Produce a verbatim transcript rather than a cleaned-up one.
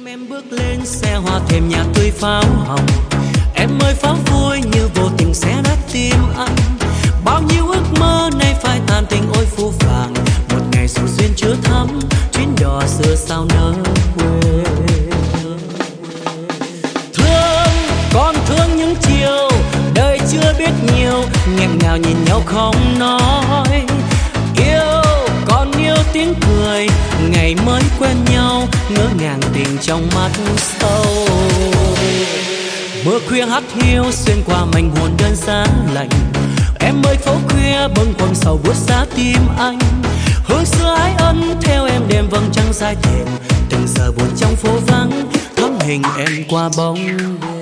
em bước lên xe hoa thềm nhà tươi pháo hồng, em ơi pháo vui như vô tình xé nát tim anh. Bao nhiêu ước mơ nay phai tàn tình ôi phũ phàng, một ngày sầu duyên chưa thắm chuyến đò xưa sao nỡ quên. Thương còn thương những chiều đời chưa biết nhiều, nghẹn ngào nhìn nhau không nói. Yêu còn yêu tiếng cười ngày mới quen nhau, ngỡ ngàng tình trong mắt sâu. Mưa khuya hắt hiu xuyên qua mảnh hồn đơn giá lạnh, em ơi phố khuya bâng khuâng sầu buốt giá tim anh. Hương xưa ái ân theo em đêm vầng trăng dài thềm, từng giờ buồn trong phố vắng thắm hình em qua bóng đêm.